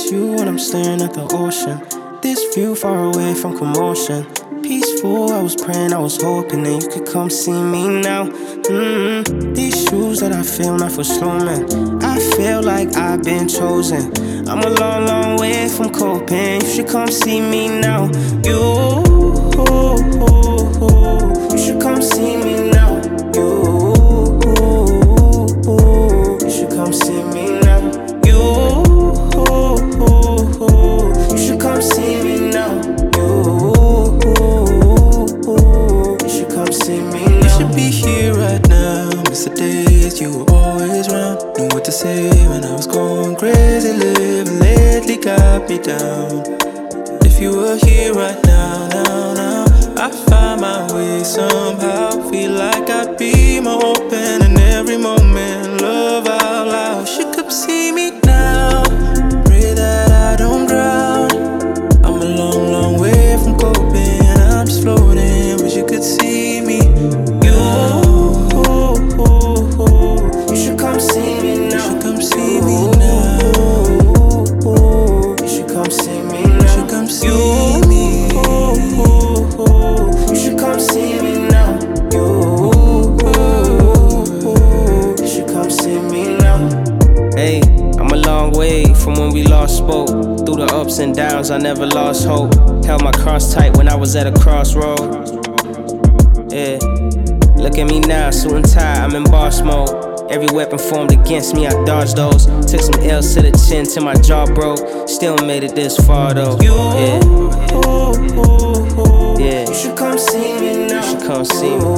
Miss you when I'm staring at the ocean. This view far away from commotion. Peaceful, I was praying, I was hoping that you could come see me now. These shoes that I feel not for slow man. I feel like I've been chosen. I'm a long, long way from coping. You should come see me now. You should come see me now. You should come see me now. You should come see me now. You should come see me now. You should be here right now. Miss the days you were always round. Knew what to say when I was going crazy. Living lately got me down. If you were here right now, I find my way somehow. Feel like I'd be more open in every moment. Love out loud. She could see me now. Pray that I don't drown. I'm a long, long way from coping. I'm just floating. Wish you could see me. You should come see me now. You should come see me now. You should come see me now. You should come see me. You should come see me now. You should come see me now. Hey, I'm a long way from when we last spoke. Through the ups and downs, I never lost hope. Held my cross tight when I was at a crossroad. Yeah, look at me now, suit and tie, I'm in boss mode. Every weapon formed against me, I dodged those. Took some L's to the chin till my jaw broke. Still made it this far though. Yeah. Yeah. You should come see me now. You should come see me.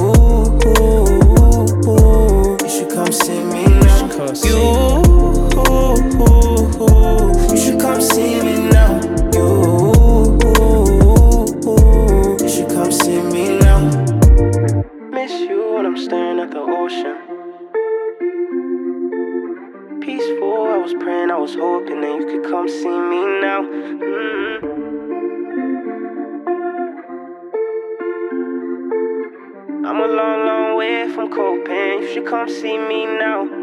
You should come see me now. You should come see me. You should come see me now. You should come see me now. Miss you when I'm staring at the ocean. Peaceful, I was praying, I was hoping that you could come see me now. I'm a long, long way from coping. You should come see me now.